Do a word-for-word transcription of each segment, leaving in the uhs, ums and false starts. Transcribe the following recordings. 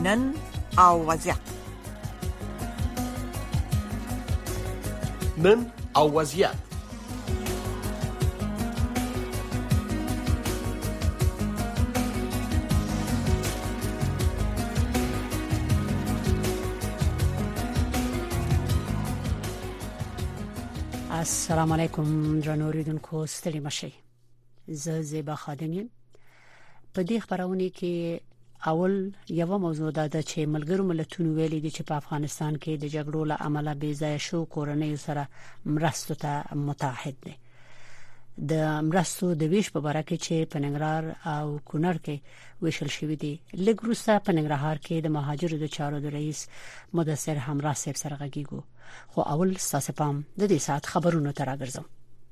نن او وضعیت. نن او وضعیت. السلام علیکم درنو اوریدونکو، ستړي مشئ. زه زیبا خادم یم. په دې خبرونه کې اول یو موضوع ده چې ملګرو ملتونو ویلي دي چې په افغانستان کې د جګړو له امله بې ځای شو کورنۍ سره مرستو ته متحد دي. د مرستو د ویش په اړه کې چې په ننګرهار او کونړ کې ویشل شوې دي. لږ وروسته په ننګرهار کې د مهاجرو د چارو د رئیس مدثر همراه صاحب سره غږیږو. خو اول ساسه پام د دې سات خبرونو ته راګرځم.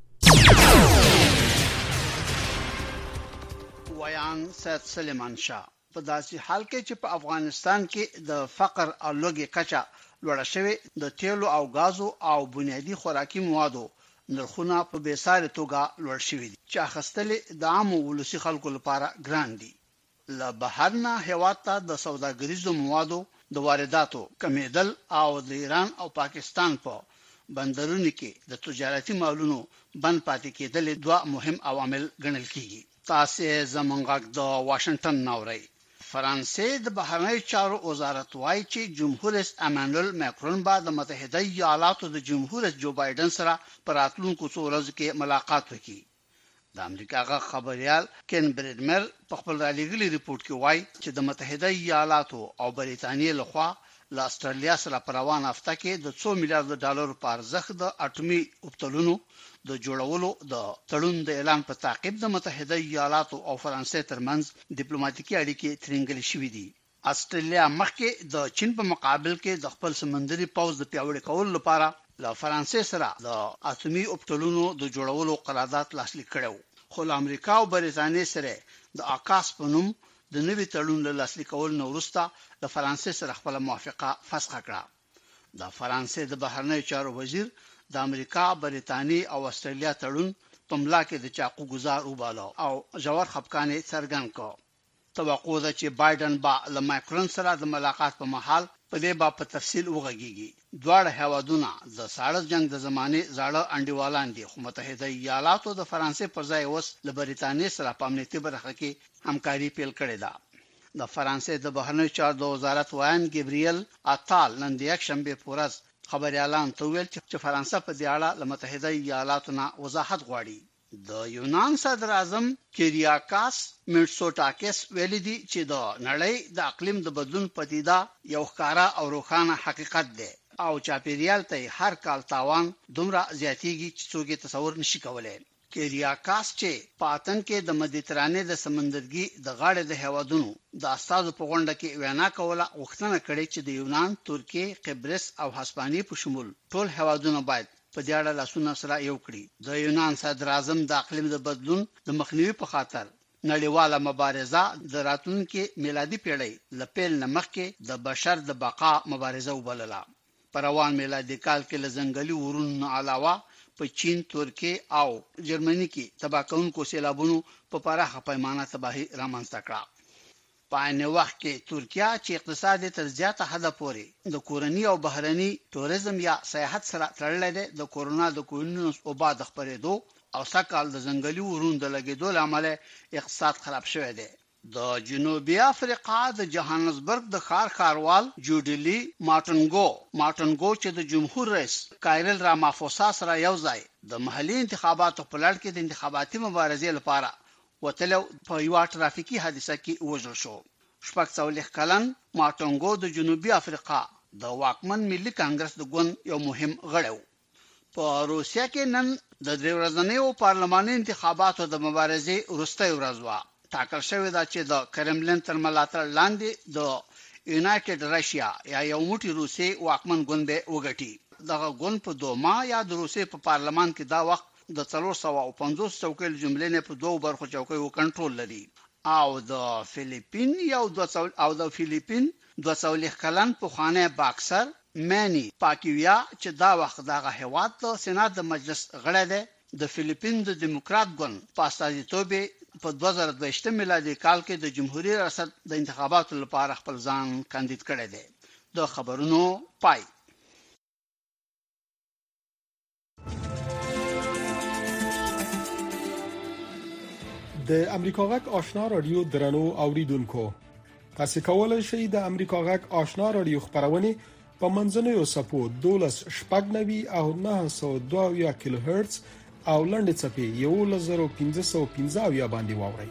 ویان سید سلیمان شاه په داسې حال کې چې په افغانستان کې د فقر او لوږې کچه لوړه شوې، د تیلو او غازو او بنیادی خوراکي موادو نرخونه په بیسارې توګه لوړ شوي دي چې اخیستل د عامو ولسي خلکو لپاره ګران دي. له بهر نه هیواد ته د سوداګریزو موادو د وارداتو کمیدل او د ایران او پاکستان په بندرونو کې د تجارتي مالونو بند پاتې کېدل دوه مهم عوامل ګڼل کیږي. تاسو زمونږ د واشنگټن ناوړی. فرانسې د بهرنی چارو وزارت وايي چې جمهور رئیس امانوئل ماکرون به د متحده ایالاتو د جمهور رئیس جو بایدن سره په راتلونکو څو ورځو کې ملاقات وکړي. د امریکا غا خبريال کین بریډمر په خپل رالیږلي ریپورت کې وایي چې د متحده ایالاتو او بریتانیې لخوا له استرالیا سره په روان هفته کې د څو میلیارډ ډالر په ارزښت د اټومي اوبتلونو د جوړولو د تړون د اعلان په تعقیب د متحده ایالاتو او فرانسې ترمنځ ډیپلوماټیکي اړیکې ترنګل شوې دي. استرالیا مخکې د چین په مقابل کې د خپل سمندري پوځ د پیاوړي کولو لپاره له فرانسې سره د اټومي اوبتلونو د جوړولو قرارداد لاسلیک کړو، خو امریکا او بریتانیې سره د آکاس په نوم د نوي تړون له لاسلیک کولو وروسته د فرانسې سره خپل موافقه فسخ کړه. د فرانسې د بهرنی چارو وزیر د امریکا، بریتانیې او استرالیا تړون په ملا کې د چاقو گزار وباله او ژور خپګان څرګند کړ. توقع ده چې بایدن با له ماکرون سره د ملاقات په محل په دې باب په تفصیل وغږیږي. دواړه هیوادونه د ساړه جنگ د زمانه زاړه انډیوالان دي، خو متحده ایالاتو د فرانسې پر ځای اوس له بریتانیې سره په امنیتي برخه کې همکاري پیل کړې ده. د فرانسې د بهرنی چارو د وزارت وایان ګبریل اتال نن د یک شنبه په ورځ خبريالان ته ویل چې فرانسه په دې اړه له متحده ایالاتو نه وضاحت غواړي. د یونان صدر اعظم کیریاکاس میټسوټاکس ویلي دي چې د نړۍ د اقلیم د بدلون پدیده یو ښکارا او روښانه حقیقت دی او چاپیریال ته هر کال تاوان دومره زیاتیږي چې څوک تصور نشي کولای. کیریاکاس چې پاتن کې د مدیترانې د سمندرګي د غاړې د هیوادونو د استادو په غونډه کې وینا کوله، غوښتنه کړې چې د یونان، ترکیه، قبرس او هسپانیې په شمول ټول هیوادونه باید په دې اړه لاسونه سره یو کړي. د یونان صدر اعظم د اقلیم د بدلون د مخنیوي په خاطر نړیواله مبارزه د راتلونکي میلادي پیړۍ له پیل نه مخکې د بشر د بقا مبارزه وبلله. په روان میلادي کال کې له ځنګلي ورونو علاوه په چین، ترکیه او جرمني کې تباکونکو سیلابونو په پراخه پیمانه تباہی رامنځته کړه. په عین وخت کې ترکیه چې اقتصاد تر زیاته حد پورې د کورنی او بهرني توریزم یا سیاحت سره تړلې ده، د کورونا د کوینونس او بعد خبرېدو او سکهال د ځنګلي ورونو د لګیدو لامل اقتصاد خراب شوی دی. د جنوبي افریقا د جوهانسبرګ د ښار ښاروال جوډیلی مارټنګو مارټنګو چې د جمهور رئیس کایرل رامافوسا سره یو ځای د محلي انتخاباتو په لړ کې د انتخاباتي مبارزې لپاره وتلو په یو ترافیکي حادثه کې وژل شو. شپږ څلوېښت کلن مارټنګو د جنوبي افریقا د واکمن ملي کانګرس د ګوند یو مهم غړی و. په روسیا کې نن د درې ورځنیو پارلماني انتخاباتو د مبارزې وروستۍ ورځ وه. ټاکل شوې ده چې د کرملین تر ملاتړ لاندې د یونایټډ رشیا یا یو موټی روسي واکمن ګوند به وګټي. دغه ګوند په دوما یا د روسي په پارلمان کې دا وخت د څلور سوه پنځوس چوکۍ جملې نه په دوه برخو چوکۍ کنټرول لري او د فلیپین یو او د فلیپین دوه څلوېښت کلن پخوانی باکسر مانی پاکیویا چې دا وخت دغه هیواد د سېنات د مجلس غړی دی، د فلیپین د دیموکرات ګوند په استازیتوب په دوه زره دوه میلادي کال کې د جمهوریت ریاست د انتخاباتو لپاره خپل ځان کاندید کړی دی. د خبرونو پای. د امریکا غږ آشنا رادیو درنو اوریدونکو، تاسو کولای شئ د امریکا غږ آشنا رادیو خبرونه په منځنوي سپو دولس شپږ نوي او نه سوه دوه کیلو هرتز او لنډ چپی یو لزر پنځه سوه پنځه باندې واورئ.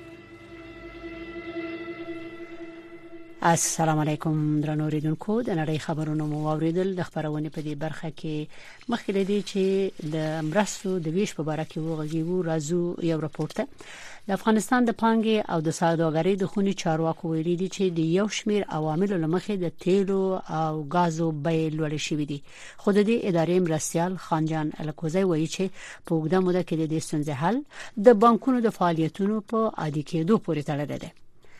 السلام علیکم درنو اوریدونکو، د نړۍ خبرونو مو اوریدل. د خبرونه په دې برخه کې مخکې لدی چې د مرستو د ویش په اړه کې وغږیږو. راځو یو راپورټ ته. د افغانستان د پانګې او د سوداګرۍ د خونی چارواکو ویلي دي چې د یو شمیر عواملو لمخې د تیلو او غازو بیې لوړې شوې دي. خو د دې ادارې مرستيال خانجان الکوزی وایي چې په اوږده موده کې د دې ستونزې حل د بانکونو د فعالیتونو په عادي کېدو پورې تړلی دی.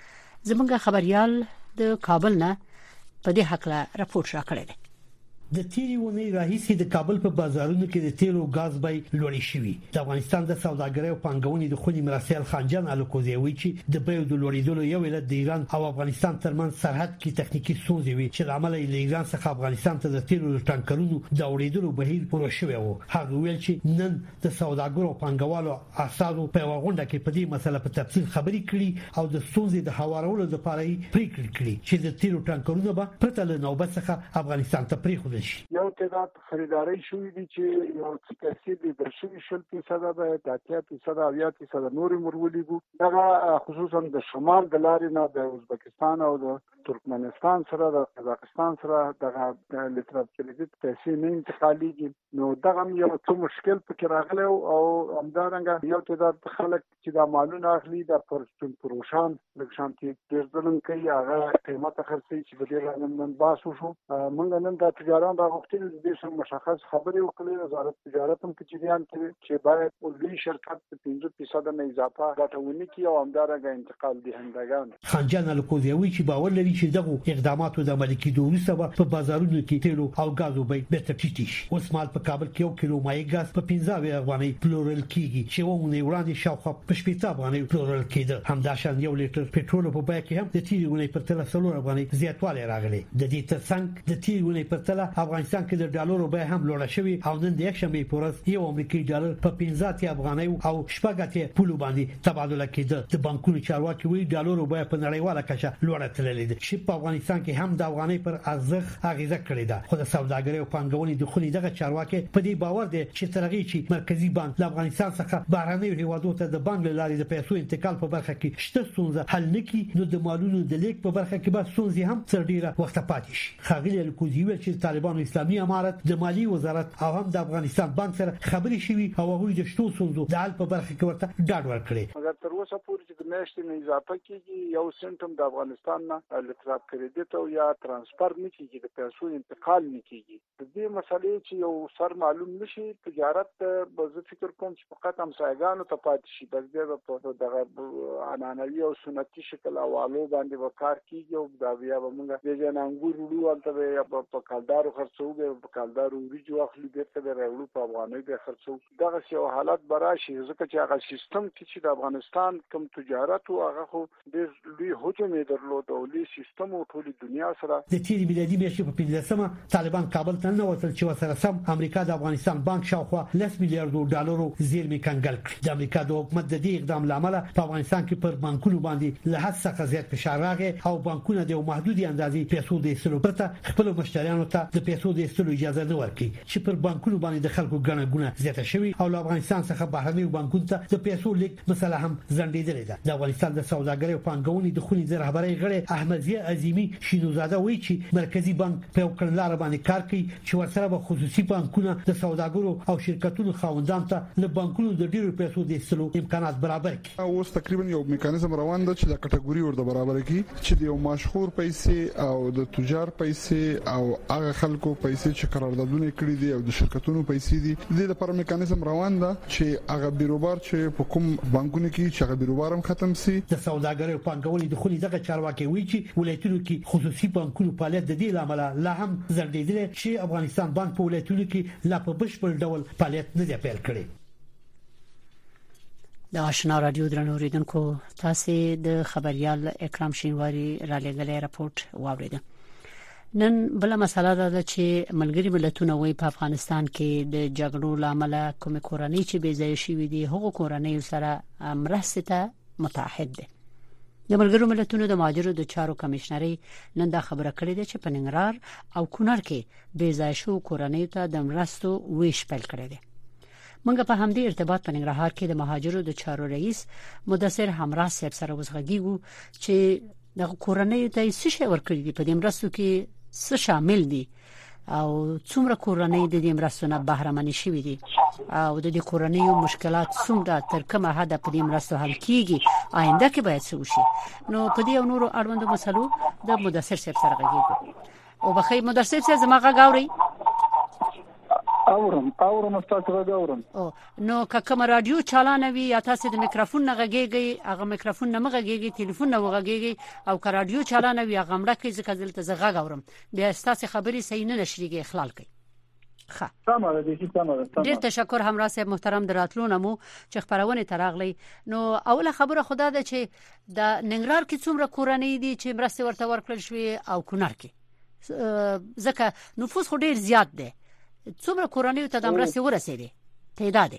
زموږ خبريال د کابل نه په دې حق لا راپور راکړی دی. د تیری ونی راهیسي د کابل په بازارونو کې د تیل او غاز بیې لوړې شوې. د افغانستان د سوداګرۍ او پانګونې د خونی مرستيال خانجان الکوزی وایي چې د بیو د لوړېدلو یو علت د ایران او افغانستان ترمنځ سرحد کې تخنیکی ستونزې وي چې د عمل له ایران څخه افغانستان ته د تیلو ټانکرونو د وړېدلو بهیر پوره شوی و. هغه ویل چې نن د سوداګرو او پانګوالو اساسو په وغونډه کې په دې مسله په تفصیل خبرې کړي او د ستونزې د هوارولو لپاره پریکړه کړې چې د تیلو ټانکرونو به پرته له نوبت څخه افغانستان ته پریښودل شي. یو تعداد خریداري شوې دي چې یو څه پیسې د درشي شل فیصد به د اتیا فیصد او یا فیصد نوري مرولي بو. دا خصوصا د شمال د لارې نه د ازبکستان او د ترکمنستان سره د قزاقستان سره د لیتراب کریډیټ پیسې نه انتقالېږي. نو دغه یو څه مشکل پکې راغلی او همدارنګه یو تعداد خلک چې د مالونه اخلي د پرستون پروشان د شانتي ډیرځلن کوي هغه قیمت خرڅي چې په دې باندې نن باسو شو. موږ نن د تجارت راغوښتل د دې سم مشخص خبرې وکړې. وزارت تجارت هم کې جریان کوي چې باید لوی شرکت په پنځه فیصد نه اضافه غټونی کوي او همدارنګه انتقال دهندگان. خانجان الکوزی وایي چې باور لري چې دغه اقداماتو د ملکی دوی سبا په بازارونو کې تیلو او غازو بیې به تټیټ شي. اوس مال په کابل کې یو کیلو مایع غاز په پنځه افغانۍ پلورل کیږي چې وونه وړاندې شاوخوا په شپږ افغانۍ پلورل کېده. همداشان یو لیټر پټرول په بیه کې هم د تیرونه په تل څلور افغانۍ زیاتوالی راغلی. د دې ترڅنګ د تیرونه په تل افغانستان کې د ډالرو بیه هم لوړه شوې او نن د یک شنبه پورز یو امریکایي ډالر په پنځه افغانۍ او شپږ پولو باندې تبادله کېده. د بانکونو چارواکي وایي ډالرو بیه په نړیواله کچه لوړه تللې ده چې په افغانستان کې هم د افغانۍ پر ارزښت اغیزه کړې ده. خو د سوداګرۍ او پانګونې د خونی دغه چارواکي په دې باور دي چې ترغی چې مرکزی بانک د افغانستان څخه بهرنیو هیوادو ته د بانک لارې د پیسو انتقال په برخه کې شته ستونزه حل نکړي نو د مالونو د لیک په برخه کې به ستونزې هم تر ډیره وخت پاتې شي. خاغلی الکوزی ویل چې طالبانو اسلامي امارت د مالی وزارت او هم د افغانستان بانک سره خبرې شوي او هغوی د شتو ستونزو د حل په برخه کې ورته ډاډ ورکړي. مګر تر اوسه پورې چې د میاشتې نه اضافه کیږي یو سنټم د افغانستان نه لیتراب کریډیټ او یا ترانسفر نه کیږي د پیسو انتقال نه کیږي. د دې مسلې چې یو سر معلوم نشي تجارت به زه فکر کوم چې فقط همسایګانو ته پاتې شي. بس بیا په دغه عنعنوي او سنتي شکل حوالو باندې وکړ کیږي او دا بیا به موږ د جنانګور وړو البته په کالدارو خرڅو په کالدارو ویجو اخلي بیرته به راوړو په افغانۍ به خرڅو. دغه یو حالت براشي ځکه چې هغه سیستم چې د افغانستان کوم تجارت او هغه خو د لوی هجوم درلود او لوی سیستم او ټول دنیا سره د تیر میلادي میاشتې په پنځمه طالبان کابل ته نه وصل چې وسره سم امریکا د افغانستان بانک شاوخوا لس میلیارډ ډالرو زیرمې کنګل کړ. د امریکا د حکومت د دې اقدام لامل په افغانستان کې پر بانکونو باندې له حد څخه زیات فشار راغی او بانکونه د محدودي اندازې پیسو د ایستلو پرته خپل مشتریانو ته د پیسو د ایستلو اجازه نه ورکړي چې پر بانکونو باندې د خلکو ګڼه ګونه زیاته شوی او له افغانستان څخه بهرنیو بانکونو ته د پیسو لیک مسله هم ځنډېدلې ده. د افغانستان د سوداګرۍ او پانګونې د خونی د رهبرۍ غړي احمدزي عظیمی شینوزاده وایي چې مرکزی بانک په کړنلاره باندې کار کوي چې ورسره به خصوصي بانکونه د سوداګرو او شرکتونو خاوندان ته له بانکونو د ډیرو پیسو د ایستلو امکانات برابر کړي. اوس تقریبا یو میکانیزم روان دی چې د کټګوري ورته برابر کړي چې د یو مشهور پیسې او د تجار پیسې او هغه خلکو پیسې چې قراردادونه کړی دي او د شرکتونو پیسې دي د دې لپاره میکانیزم روان دی چې هغه بیروبار چې په کوم بانکونو کې چې هغه بیروبار هم ختم شي. د سوداګرۍ او پانګونې د خونی دغه چارواکي وایي چې ولایتونو کې خصوصي بانکونو فعالیت د دې لامل لا هم زړېدل چې افغانستان بانک په ولایتونو کې لا په بشپړ ډول فعالیت نه دی پیل کړی. د آشنا رادیو درنو اوریدونکو تاسو د خبريال اکرام شینواری را لګلې راپورټ واوریده. نن بل مسله ده چې ملګری ملتونه وایي په افغانستان کې د جګړو لامل کوم کورنۍ چې بې ځای شوې دي هغه کورنۍ سره مرسته ته متحد دي. د ملګرو ملتونو د مهاجرو د چارو کمشنري نن دا خبره کړې ده چې په ننګرهار او کونړ کې بې ځای شو کورنۍ ته د مرستو ویش پیل کړی دی. موږ په همدې ارتباط په ننګرهار کې د مهاجرو د چارو رئیس مدثر همراه صاحب سره وسغږیږو چې د کورنۍ ته څه شی ورکړي دي، په دې مرستو کې څه شامل دي او څومره کورنۍ د دې مرستو نه بهره منې شوې دي او د دې کورنۍ مشکلات څومره تر کومه حد په دې مرستو حل کیږي، آینده کې باید څه وشي. نو په دې او نورو اړوندو مسلو د مدثر صاحب سره غږیږو. او بخیر مدثر صاحب زما غږ اوري؟ اورم اورم تاسو غږ اورم. او نو که کوم رادیو چالانه وي یا تاسو د میکروفون نه غږیږي هغه میکروفون نه مغږیږي، ټلیفون نه وغږیږي او که رادیو چالانه وي هغه مړه کې ځکه دلته زه غږ اورم بیا تاسو خبري صحیح نه نشریږي اخلال کوي. ښه تمام ده چې تمام ده. ډیر تشکر همراه صاحب محترم دراتلو مو چې خبرونه تراغلی. نو اوله خبره خدا ده چې د ننګرهار کې څومره کورنۍ دي چې مرسته ورته ورکړل شوې او کونړ کې ځکه نفوس خو ډیر زیات دی، څومره کورنۍ ته د مرستې ورسېدې تعداد؟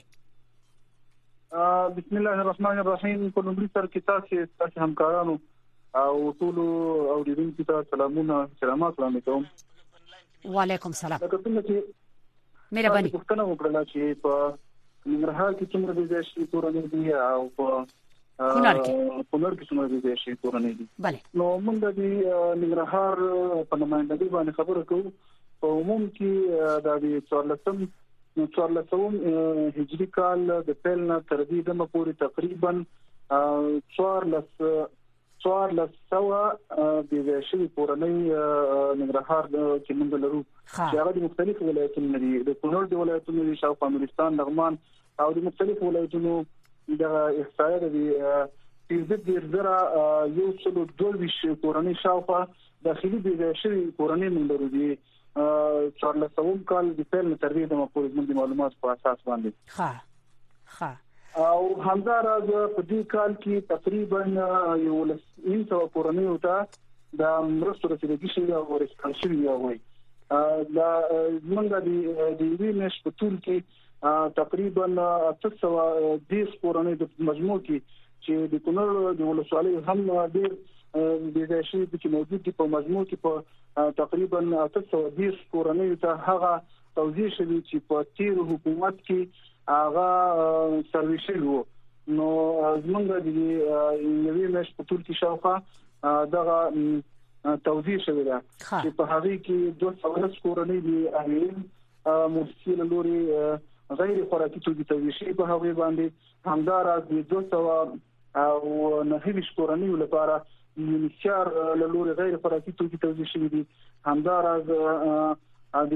بسم الله الرحمن الرحیم. په لومړي سر کې تاسو تاسو همکارانو او ټول اوریدونکو ته سلامونه سلامات وړاندې کوم. وعلیکم السلام. مهرباني. پوښتنه وکړه چې په ننګرهار کې څومره د ځای کورنۍ دي او په کونړ کې کونړ کې څومره د ځای کورنۍ دي. بله. نو موږ د ننګرهار په نمائندګۍ باندې خبرې کوو. په عموم کې د څوارلسم څوارلسم هجري کال د پیل نه تر دې دمه پورې تقریبا څوارلس څوارلس سوه د ویشلي کورنۍ ننګرهار کې موږ لرو چې هغه د مختلفو ولایتونو دي، د کونړ د ولایتونو دي، شاوخوا نورستان، لغمان او د مختلفو ولایتونو د احصایه د پنځه دېرش زره یو سل دوه ویشت کورنۍ شاوخوا داخلي د ویشلي کورنۍ موږ لرو دي. څوارلسم کال د پیل نه تر دې دمه پورې موږ د معلومات په اساس باندې ښه ښه او همداراز په دې کال کې تقریبا یو لس سوه کورنۍ ته د مرستو رسیدګي شوې او ورسول شوې وي. دا موږ د دې نش په ټول کې تقریبا اته سوه دېرش کورنۍ د مجموع کې چې د کونړ د ولسوالۍ هم ډېر د ځای شوي چې موجود دي په مجموع کې په تقریبا اته سوه دېرش کورنۍ ته هغه توزیع شوي چې په تیر حکومت کې هغه سرویس شوی. نو زمونږ د یوې میاشتې په ټول کې شاوخوا دغه توزیع شوی ده چې په هغه کې دوه سوه لس کورنۍ دي هغه مؤسسې له لوري غیر خوراکي توکي توزیع شوي په هغه باندې. همداراز د دوه سوه او نهه ویشت کورنۍ لپاره یونیسیار له لوري غیر خوراکي توکي توزیع شوي دي. همداراز د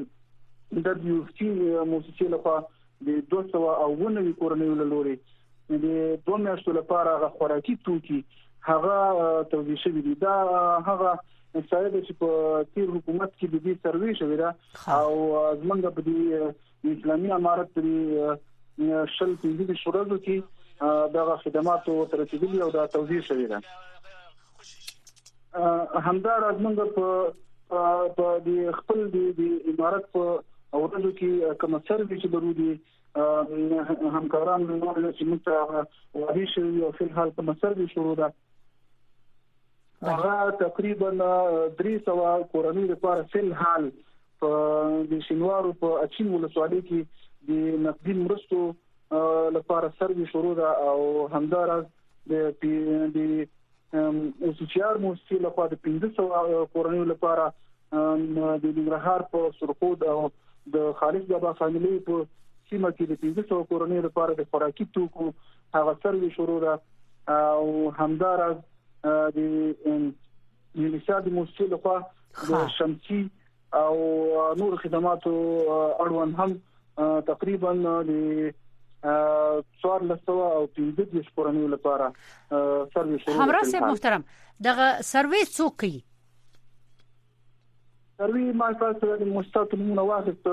دبليو اف ټي مؤسسې لپاره د دوه سوه او اووه نوي کورنۍ له لوري د دوه میاشتو لپاره خوراکي توکي هغه توزیع شوي دي. دا هغه احصایه ده چې په تیر حکومت کې د دې سروې شوې ده او زمونږ په دې اسلامي امارت په شل پنځه شورزو کې دغه خدمات ورته رسیدلي او دا توزیع شوې ده. همداراز موږ په په د خپل د امارت په اورځو کې کوم سروې چې درودي همکاران نور چې موږ وادي شوی او په حال کوم سروې شروع ده. هغه تقریبا درې سوه کورنۍ لپاره په حال په د شینوارو په اچین ولسوالۍ کې د نقدي مرستو لپاره سروې شروع ده او همداراز د د او سوچیار مؤسسې لخوا د پنځه سوه کورنۍ لپاره د ننګرهار په سرخود او د خالص بابا فامیلی په سیمه کې د پنځه سوه کورنۍ لپاره د خوراکي توکو هغه سروې شروع ده او همداراز د یونیسیار د مؤسسې لخوا د شمسي او نور خدماتو اړوند هم تقریبا د څوارلس سوه او پنځه دېرش کورنۍ لپاره سروې شروع ده. همراه صاحب محترم دغه سروې څوک کوي؟ سروې ما تاسو د مستقیمونه واخیسته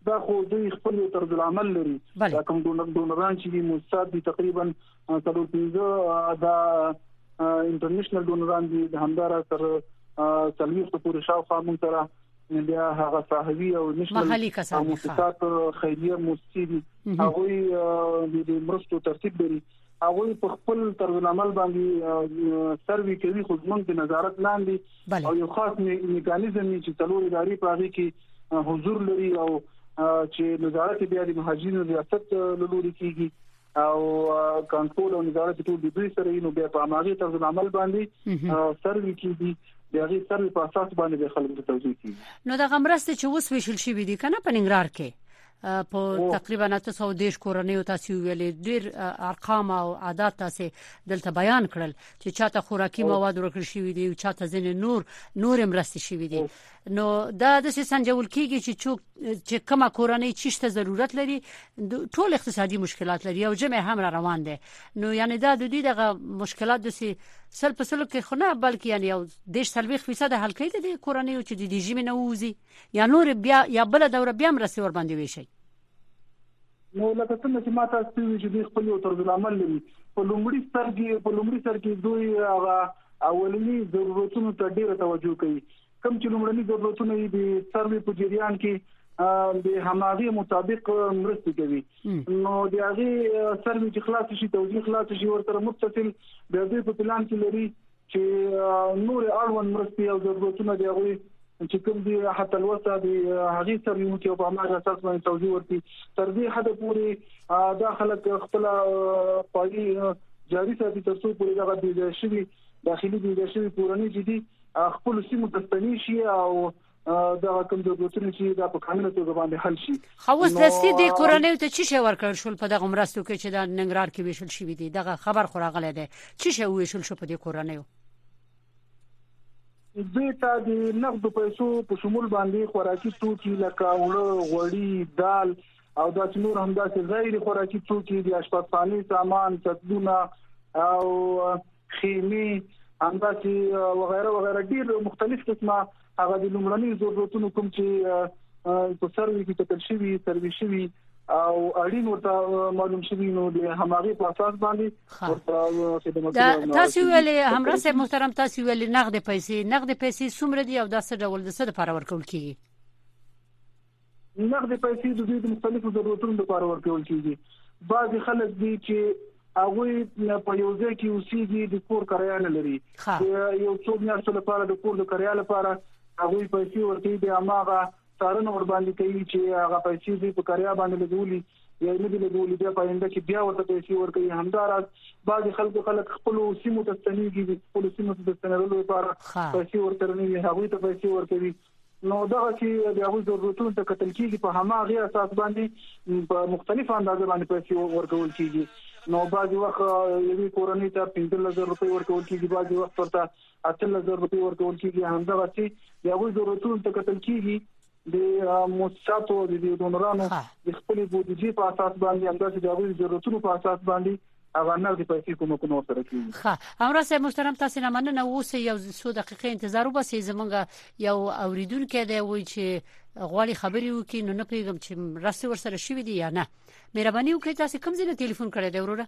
دا خو دوی خپل طرز العمل لري دا کوم ډونران چې موساد دي تقریبا څلور پنځه دا انټرنیشنل ډونران دي د همدارا تر څلوي پورې شاوخوا مونږ سره بیا هغه صاحبي او محلي کسان مؤسسات خیریه مؤسسې هغه د مرستو ترتیب لري هغه په خپل طرز العمل باندې سروي کوي خو زمونږ د نظارت لاندې او یو خاص میکانیزم چې څلور ادارې په هغه کې حضور لري او چې نظارت بیا د مهاجرینو ریاست لوري کیږي او کنټرول او نظارت ټول د دوی سره نو بیا په عملي طرز العمل باندې سروي کیږي د هغه سروي په اساس باندې د خلکو ته توضیح کیږي نو د غمرسته چې وس ویشل شي دي کنه په ننګرهار کې په تقریبا تاسو سو دیش کورنۍ او تاسو ویلې ډیر ارقام او عادت تاسو دلته بیان کړل چې چاته خوراکي مواد ورکړل شي دي او چاته ځنه نور نور مرستې شي دي نو دا د سنجول کیږي چې څوک چې کومه کورنۍ چیشته ضرورت لري ټول اقتصادي مشکلات لري او جمع هم روان دي نو یعنی دا د دې دغه مشکلات د سل په سل کې خو نه بلکې یعنی یو دیش سلوي فیصد حل کوي د کورنۍ چې د دیجی منه وځي یا نور بیا یا بل دوره بیا مرسته ور باندې وشي نو لکه څنګه چې ماته ستوي چې د خپل طرز العمل لري په لومړي سر کې په لومړي سر کې دوی هغه اولنی ضرورتونو ته ډیره توجه کوي کوم چې لومړني ضرورتونه دي سروي په جریان کې د هماغي مطابق مرسته کوي نو د هغه سروي چې خلاص شي توجیه خلاص شي ورته متصل د دې په پلان کې لري چې نور اړوند مرسته او ضرورتونه دی هغه چې کوم دي حتی الوسه د هغه سروي مو په عمل اساس باندې توجیه ورتي تر دې حد پورې داخله خپل پالي جاري ساتي تر څو پورې دغه د شوی داخلي د شوی پورني جدي خپل سیمو تستنی شي او دا کوم ضرورتونه چې دا په کامله توګه باندې حل شي خو اوس د سیدي کورنۍ ته چی شي ورکړل شو په دغه مرستو کې چې د ننګرهار کې ویشل شي دي دغه خبر خو راغلی دی چی شي ویشل شو په دې کورنۍ دې ته د نقد پیسو په شمول باندې خوراکي توکي لکه وړه غوړي دال او دا نور هم داسې غیر خوراکي توکي د اشپزخانه سامان صدونه او خیمه همداسې وغیرہ وغیرہ ډیر مختلف قسمه هغه د لومړني ضرورتونو کوم چې په سروي کې تکل شوی سروي شوی او اړین ورته معلوم شوی نو د هماغي په اساس باندې ورته خدمت تاسو ویلې همراه صاحب محترم تاسو ویلې نقد پیسې نقد پیسې څومره دي او دا څه ډول د څه لپاره ورکول کیږي نقد پیسې د دې مختلفو ضرورتونو لپاره ورکول کیږي بعض خلک دي چې هغه په یو ځای کې اوسېږي د کور کرایه نه لري یو څو میاشتې لپاره د کور د کرایه لپاره هغه پیسې ورکوي د اماغه څارنه ور باندې کوي چې هغه پیسې دې په کرایه باندې لګولي یا نه دې لګولي بیا پاینده کې بیا ورته پیسې ورکوي همدارس بعض خلکو خلک خپل سیمو ته ستنېږي خپل سیمو ته ستنېدل لپاره پیسې ورته نه هغه ته پیسې ورکوي نو دا چې د هغه ضرورتونو ته کتل کیږي په هماغه اساس باندې په مختلف اندازه باندې پیسې ورکول کیږي نو بعضی وخت یوې کورنۍ ته پنځه لزر روپۍ ورکول کیږي بعضی وخت ورته اته لزر روپۍ ورکول کیږي همدغه چې د هغه ضرورتونو ته کتل کیږي د مؤسساتو د ډونرانو د خپل بودیجې په اساس باندې همدغه د هغه ضرورتونو په اساس باندې هغه نه د پیسې کومه کومه سره کیږي ها امره سه محترم تاسو نه مننه اوس یو څو دقیقې انتظار وباسئ زمونږ یو اوریدونکو دی وای چې غواړي خبري وکړي نو نه پیغام چې راسي ورسره شي وي یا نه مهرباني وکړئ تاسو کوم ځای نه ټلیفون کړی دی وروره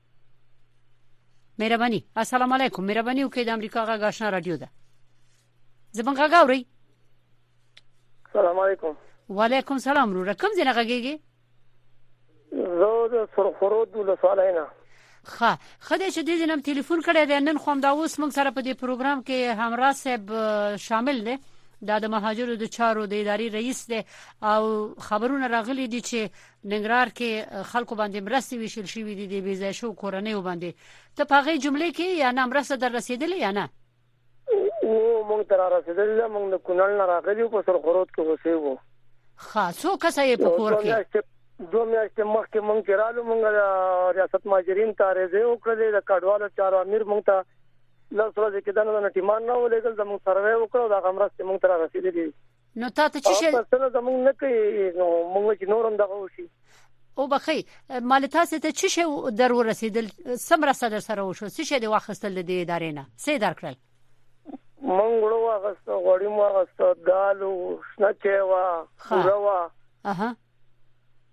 مهرباني السلام علیکم مهرباني وکړئ د امریکا غا آشنا رادیو ده زمونږ غاوري السلام علیکم وعلیکم السلام وروره کوم ځای نه غږیږي زه د سرخورود له سوالاینا خا خدای چې دې نن ټلیفون کړی دی نن خو دا اوس موږ سره په دې پروګرام کې همراه صاحب شامل دي دا د مهاجرو د چارو د ادارې رئیس دی او خبرونه راغلي دي چې ننګرهار کې خلکو باندې مرستې ویشل شوې دي د بيځای شو کورنۍ باندې ته په هغه جمله کې یا نه مرسته در رسیدلې یا نه او موږ تر رسیدلې موږ د کونړ نه راغلي په سرخورود کې اوسېو خا څو کسې په کور کې دوه میاشتې مخکې مونږ چرالو مونږ ریاست مهاجرین ته رضا وکړه د کډوالو چارو امیر مونږ ته لاس ورځ کې دنه ټیمان نه ولېګل زموږ سروې وکړو دا غمرسته مونږ تر رسیدلې نو تاسو چې شي تاسو زموږ نه کوي نو مونږ چې نورم دغه وشي او بخي مال تاسو ته چې شي در ورسیدل سمره صدر سره وشو چې شي د واخستل د ادارې نه سي درکړل مونږ ورو واغست غوړی مو واغست دالو شنکه وا خوروا اها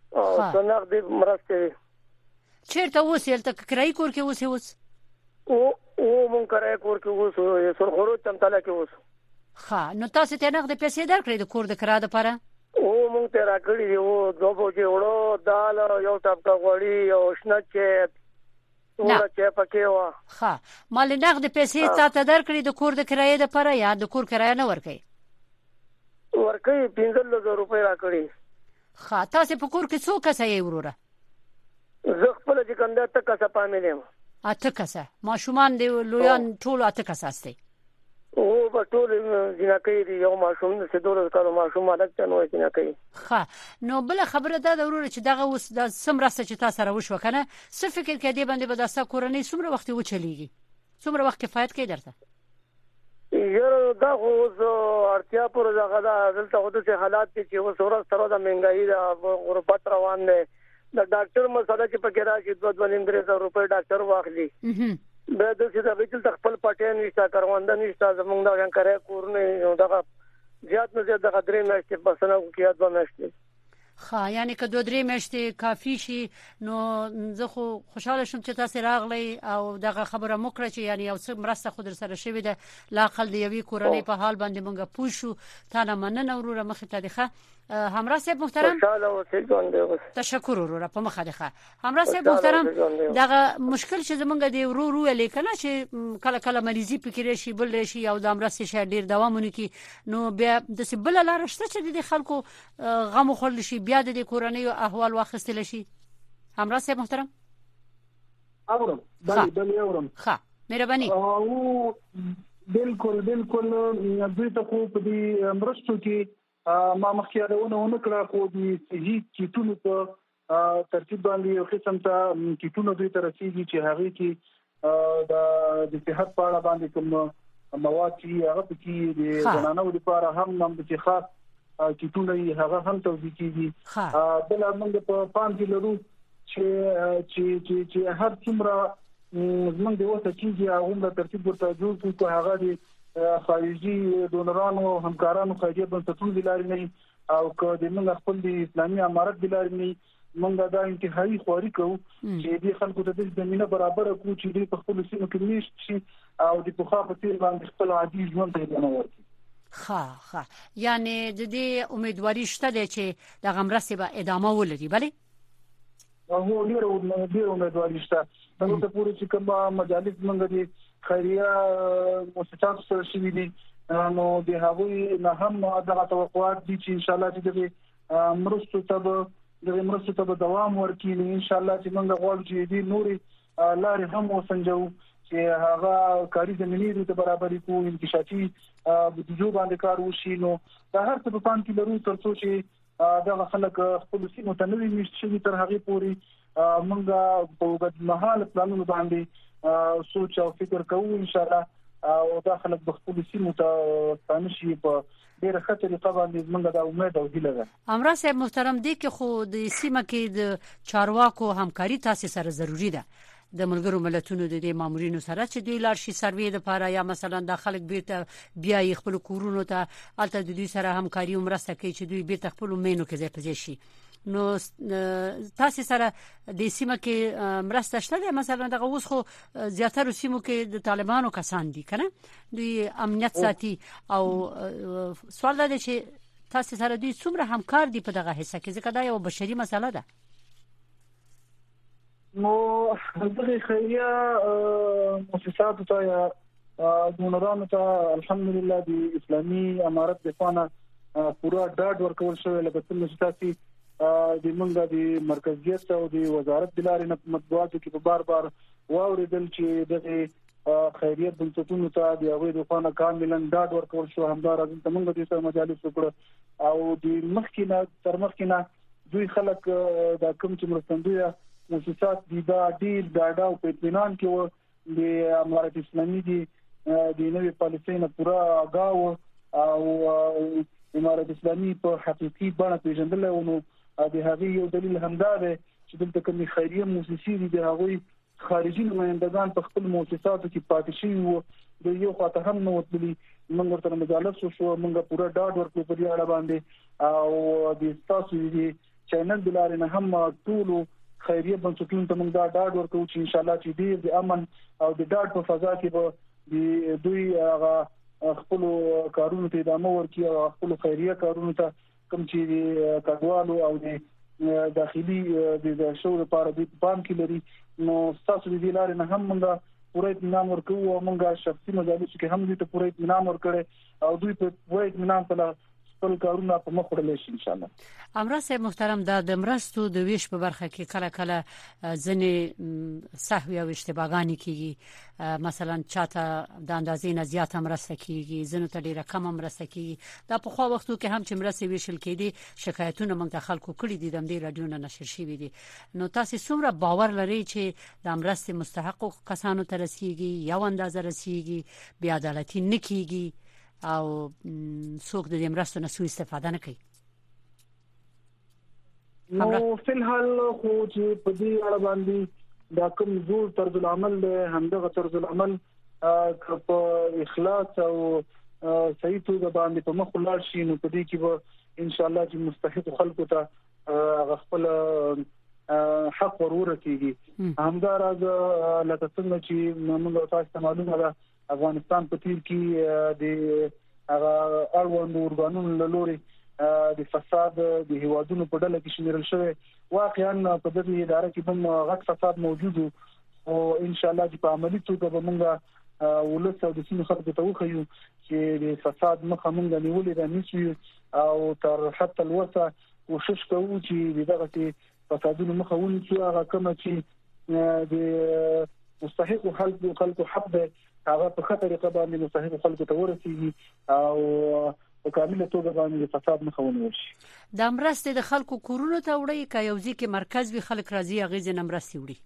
او څنګه دې مرسته چیرته وسیل ته کرای کور کې وسه وس او او مون کرای کور کې وس سر خورو چمتاله کې وس ها نو تاسو ته نغد پیسې درکړې د کور د کرا لپاره او مون ته راکړې او دوه بوجي وړو دال یو ټاپکا غوړي او شنه چې ورته چې پکې و ها مال نغد پیسې تاسو درکړې د کور د کرایې لپاره یا د کور کرایه نه ورکې ورکې پنځه زره روپۍ راکړې ها تاسو په کور کې څو کس یې وروره زه خپل چې کنده ته کسه پاملم اته کسه ماشومان دی لویان ټول اته کسه استي او په ټول جنکې دی یو ماشوم د سدور کارو ماشوم الګ تنو جنکې ها نو بل خبره ده ضروري چې دغه اوس د سمرسته چې تاسو سره وشو کنه څه فکر کې دی باندې به تاسو کورنۍ څومره وخت و چلیږي څومره وخت کفایت کوي درته یاره دا اوس اړتیا پر ځای دا دلته هوته چې حالات چې اوس ورځ تر ورځې مهنګای دا غربت روان دی د ډاکټر مسله چې پکې راشي دوه دوه نیم درې سوه روپۍ ډاکټر واخلي به د څه د بیل خپل پټه نشته کاروانده نشته زمونږ دا ځان کرے کور نه دا زیات نه زیات د درې میاشتې بسنه کوي دوه میاشتې ها یعنی که دوه درې میاشتې کافي شي نو زه خو خوشاله شم چې تاسو راغلی او دغه خبره مکړه چې یعنی یو څه مرسته خو در سره شوی ده لاقل د یوې کورنۍ په حال باندې مونږه پوښو تا نه مننه وروره مخه تاریخه همراه صاحب محترم تشکر وروره په مخه ده همراه صاحب محترم دغه مشکل چې زمونږ دی ورو ورو لیکنه چې کله کله مریضي فکر شي بل شي او د امرسته شي ډیر دوامونه کی نو بیا د سبل لار شته چې د خلکو غم خورل شي بیا د کورنۍ او احوال واخیستل شي همراه صاحب محترم اورم بله بله اورم ها مهرباني او بالکل بالکل دوی ته خو په دې مرستو کې ما مخکېونه ونکړه خو د صحیح کیټونو په ترتیب باندې یو قسم ته کیټونو دوی ته رسیږي چې هغه کې د صحت په اړه باندې کوم مواد چې هغه کې د زنانو لپاره هم نام د خاص کیټونه هغه هم توضیح کیږي بل موږ په پام کې لرو چې چې چې هر څومره موږ د وته کیږي هغه د ترتیب ورته جوړ کړو هغه د خارجي ډونرانو او همکارانو خارجي بنسټونو د لارې نه او که د موږ خپل د اسلامي امارت د لارې نه موږ دا انتهایی خواري کوو چې د خلکو ته د زمينه برابر کوو چې د خپل سیمه کې نشي شي او د پوخا په تیر باندې خپل عادي ژوند ته ادامه ورکړي. ها ها یعنی د دې امیدواري شته چې د غمرسته به ادامه ولري بله هو ډیر ډیر امیدواري شته دا ته پوره چې کومه مجالس موږ دي خیریه مؤسسات سره شوي دي نو د هغوی نه هم دغه توقعات دي چې ان شاء الله چې د مرستو ته د مرستو ته دوام ورکړي ان شاء الله چې موږ غواړو چې د نوري لارې هم وسنجو چې هغه کاری زمینې د برابرۍ کو انکشافي بودیجو باندې کار وشي نو دا هر څه په پام کې لرو ترڅو چې دا خلک خپل سیمه ته نوې میشتي تر هغه پوري موږ په وګړي مهال پلانونه باندې سوچ او فکر کوو ان شاء الله او دا خلک د خپل سیمه ته تانشي په ډیره ښه طریقه باندې موږ دا امید او هیله ده. امرا صاحب محترم دي کې خو د سیمه کې د چارواکو همکاري تاسو سره ضروری ده د ملګرو ملتونو د دې مامورینو سره چې دوی لار شي سروې لپاره یا مثلا د خلک بیرته بیا خپل کورونو ته الته د دوی سره همکاري ومرسته کوي چې دوی بیرته خپل مینو کې ځای پځې شي نو تاسو سره د سیمه کې مرسته شته مثلا دغه اوس خو زیاتره سیمو کې د طالبانو کسان دي کنه دوی امنیت ساتي او سوال دا چې تاسو سره دوی څومره همکار دي په دغه حصہ کې ځکه دا یو بشري مسله ده. نو دغه خیریه مؤسسات ته یا دونرانو ته الحمدلله د اسلامي امارت د فانه پورا ډاډ ورکول شوی لکه څنګه چې تاسو د منګه د مرکزیت او د وزارت د لارې نه مطبوعاتو کې په بار بار واوریدل چې د خیریه بنسټونو ته د هغوی د فانه کاملا ډاډ ورکول شو همدار از ته منګه د سره مجالس وکړو او د مخکینه تر مخکینه دوی خلک د کوم چې مرستندوی مؤسسات دي دا ډیر ډاډه او په اطمینان کې و د امارت اسلامي دي د نوې پالیسۍ نه پورا آگاه او امارت اسلامي په حقيقي بڼه پیژندل او نو د هغې یو دلیل همدا دی چې دلته کومې خیریه مؤسسې دي د هغوی خارجي نمایندګان په خپل مؤسساتو کې پاتې شوي وو د یو خواته هم نه وتلي موږ ورته مجالس شو موږ پورا ډاډ ورکړو په دې اړه باندې او د تاسو دي چینل بلاره نه هم ټول خیریه بنسټونو ته موږ دا ډاډ ورکوو چې ان شاء الله چې ډیر د امن او د ډاډ په فضا کې به د دوی هغه خپل کارونو ته ادامه ورکړي او خپل خیریه کارونو ته کوم چې کډوالو او د داخلي د شو لپاره د پام کې لري نو تاسو د دې لارې نه هم موږ پوره اطمینان ورکوو او موږ شخصي مجالس کې هم دې ته پوره اطمینان ورکړي او دوی په پوره اطمینان سره خپل کارونه په مخ وړل شي ان شاء الله. امرا صاحب محترم دا د مرستو د ویش په برخه کې کله کله ځنې سهوی او اشتباهګانی کیږي، مثلا چاته د اندازې نه زیاته مرسته کیږي، ځنه ته ډیره کم مرسته کیږي. دا په خو وختو کې هم چې مرسته ویشل کېدي شکایتونه موږ ته خلکو کړي دي د دې رادیو نه نشر شوي دي. نو تاسو څومره باور لرئ چې د مرستې مستحق کسانو ته رسیږي یا اندازه رسیږي، بیا عدالتي نه کیږي او څوک د دې مرستو نه سوء استفاده نه کوي؟ نو فلحال خو چې په دې اړه باندې دا کوم زور طرز العمل له همدغه طرز العمل په اخلاص او صحیح توګه باندې په مخ ولاړ شي نو په دې کې به ان شاء الله چې مستحق خلکو ته خپل حق ورور کیږي. همداراز لکه څنګه چې موږ تاسو ته معلومه ده افغانستان په تیر کې د هغه اړوند اورګانونو له لوري د فساد د هیوادونو په ډله کې شمیرل شوی، واقعا په دې اداره کې هم غټ فساد موجود او ان شاء الله چې په عملي توګه به موږ ولس او د سیمې خلکو ته وښیو چې د فساد مخه موږ نیولې ده نیسو او تر حتی الوسه کوشش کوو چې دغه فسادونو مخه ونیسو. هغه کوم چې د مستحق خلکو خلکو حق ده هغه په خطر طریقه باندې مستحق خلکو ته ورسیږي او په کامله توګه باندې فساد مخه ونیول شي. د مرستې د خلکو کورونو ته وړي که یو ځکه مرکز وی خلک راځي هغه ځنه مرستې وړي؟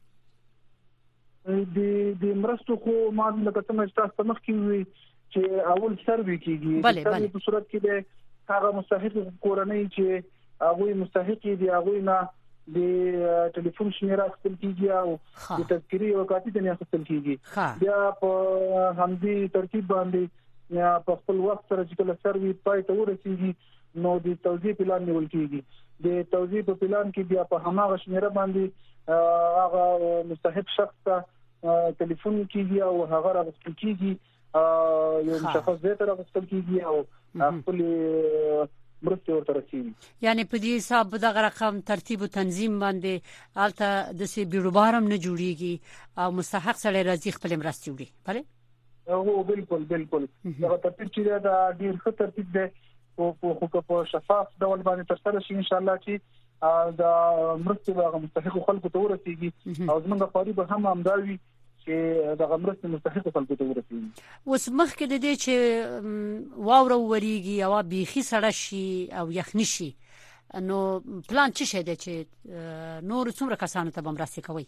د د مرستو خو ما لکه څنګه تاسو مخ کې وی چې اول سروي کیږي بله بله په صورت کې د هغه مستحق کورنۍ چې هغه مستحق دي هغه نه د ټلیفون شمیره خپل کیږي او د تذکری او کاپی د نه خپل کیږي. بیا په همدې ترتیب باندې یا په خپل وخت سره چې کله سروي پای ته ورسیږي نو د توزیع پلان نیول کیږي. د توزیع په پلان کې بیا په هماغه شمیره باندې هغه مستحق شخص ته ټلیفون کیږي او هغه راغستل کیږي یو مشخص ځای ته راغستل کیږي او خپل مرسته ورته رسیږي. یعنی په دې حساب دغه رقم ترتیب او تنظیم باندې الته د سی بیروبارم نه جوړیږي او مستحق سره راځي خپل مرسته وړي. بله او بالکل بالکل دا ترتیب چې دا ډیر ښه ترتیب دی او خو په شفاف ډول باندې ترسره شي ان شاء الله چې دا مرسته هغه مستحق خلکو ته ورسیږي او زموږ خاري به هم همداوي چې د غمرست مستحق خلکو ته ورسیږي. اوس مخکې د دې چې واوره وریږي او بيخي سړه شي او یخني شي نو پلان څه شه دی چې نور څومره کسانو ته بمرسته کوي؟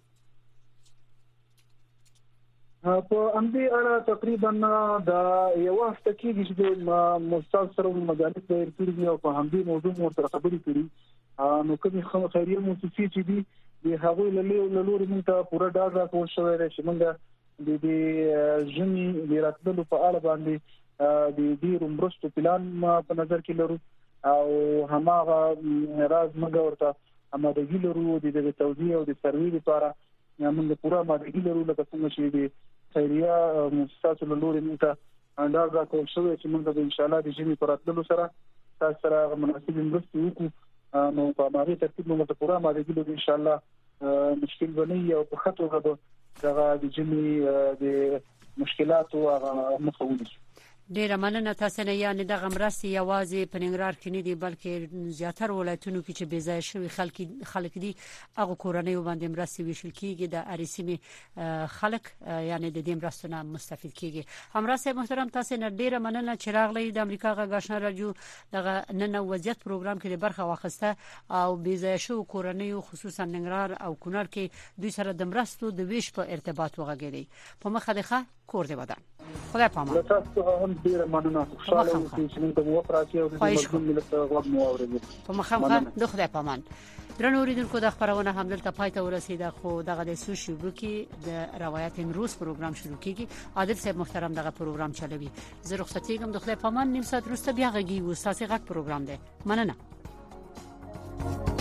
په امدي اړه تقریبا د یو وخت کې چې مستقل سره مجالس د ارتباطي او په همدي موضوع مرتبط خبرې کړي نو کومي خیریه مؤسسې چې دي د هغه له لوري موږ ته پوره ډاډ راکول شوی دی چې موږ د دې ژمي د راتللو په اړه باندې د دې مرستو پلان په نظر کې لرو او هماغه راز موږ ورته امادګي لرو د دې توزیع او د سروي لپاره موږ پوره امادګي لرو لکه څنګه چې د خیریه مؤسساتو له لوري موږ ته ډاډ راکول شوی چې موږ به ان شاء الله د ژمي په راتللو سره تاسو سره مناسب مرستې وکړو نو په ماغي ترتیب موږ ته پوره امادګي لرو ان شاء الله مشکل بني او په خطر غو دغه د جمعي د مشکلاتو هغه مخاوي. ډیره مننه تاسو نه یعنی دغه مرستې یوازې په ننګرهار کې نه دي بلکې زیاتره ولایتونو کې چې بې ځای شوی خلک خلک دي هغه کورنۍ باندې مرستې ویشل کیږي د اریسمي خلک یعنی د دې مرستو نه مستفید کیږي. همراه محترم تاسو نه ډیره مننه چې راغلی د امریکا غږ آشنا رادیو دغه نن وضعیت پروګرام کې برخه واخیسته او بې ځای شو کورنۍ خصوصا ننګرهار او کونړ کې دوی سره د مرستو د ویش په ارتباط وغږیدي. په مخه ده کور دی ودان. خدای پامان. تاسو هم ډیر مننه. خوشاله اوسئ چې موږ په وفراتي او د ملت غوږ مو اورئ. په مخه د خدای پامان. درنو اوریدونکو د خبرونه هم دلته پای ته ورسیده خو دغه د سوشي بروکي د روایت امروز پروګرام شروع کیږي. عادل صاحب محترم دغه پروګرام چلوي. زه رخصتي کوم د خدای پامان نیم ساعت وروسته بیا غږی و ساسي غږ پروګرام دی. مننه.